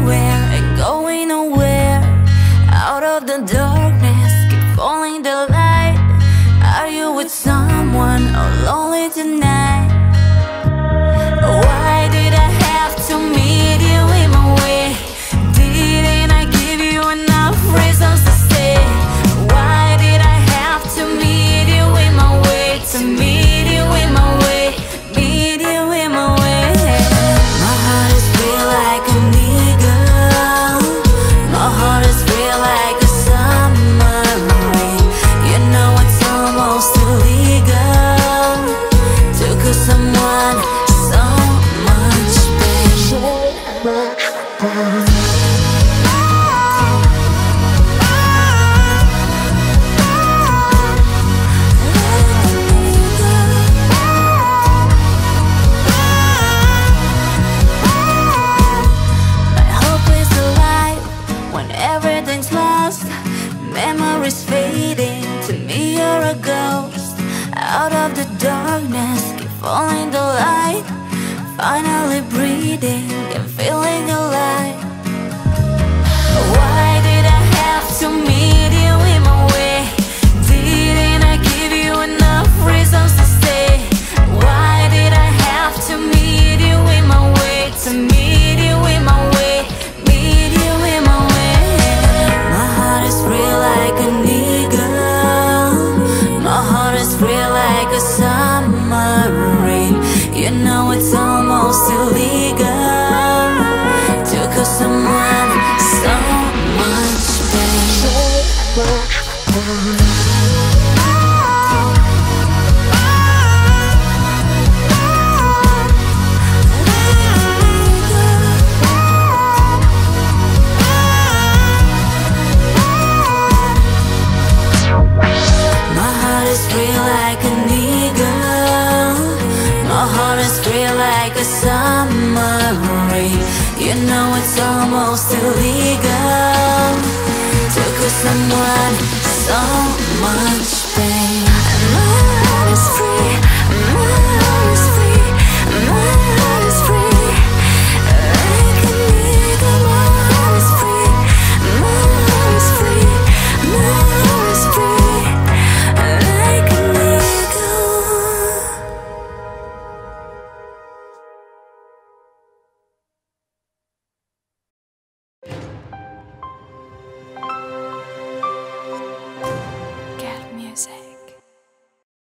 anywhere and going nowhere. Out of the darkness, keep falling the light. Are you with someone or lonely tonight? Why did I have to meet you in my way? Didn't I give you enough reasons to stay? Why did I have to meet you in my way? To meet you in my way, meet you in my way. My heart is real like a eagle. My heart is real like a summer rain. You know it's almost illegal to cause someone so much pain. Everything's lost, memories fading. To me you're a ghost. Out of the darkness, keep falling the light. Finally breathing and feeling alive. Why did I have to meet you in my way? Didn't I give you enough reasons to stay? Why did I have to meet you in my way? To meet you in my way, meet you in my way. Real like an eagle. My heart is real like a summer rain. You know it's almost illegal to cause someone so much pain. Like a summer rain. You know it's almost illegal to cause someone so much pain.